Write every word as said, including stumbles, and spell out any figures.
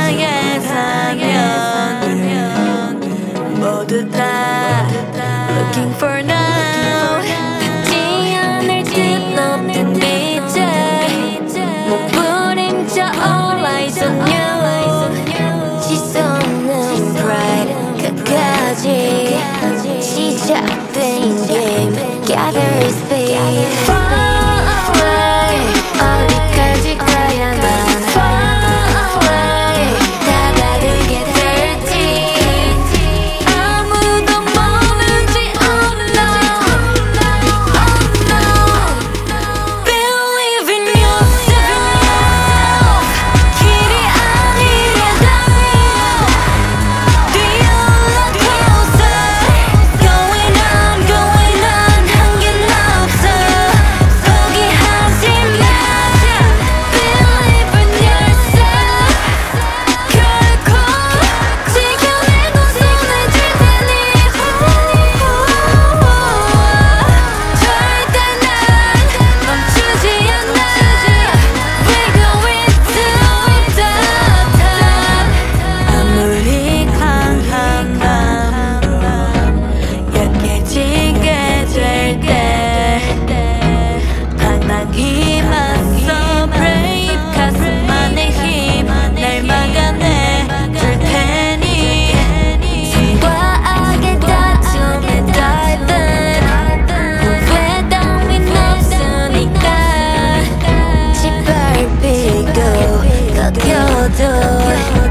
세상에 살면 모두 다 Looking for now 닿지 않을 듯 높은 빛에 몸부림쳐 All eyes on you 시선은 bright 끝까지 시작된 game Gather speed Far away 어디까지 가야만 Far away 다가르게 dirty 아무도 모르지 Oh no Oh no Believe in yourself 길이 아니라도 뛰어올라 closer Going on going on 한계는 없어 포기하지 마 Believe in yourself 결코 지켜내고 손을 쥘 테니 절대 난 멈추지 않아 We're going to the top 아무리 강한 마음도 약해지게 될 때 방랑이 맞서 brave 가슴 안에 힘 날 막아내 줄 테니 선과 악의 다툼에 닿든 후회 따윈 없으니까 짓밟히고 꺾여도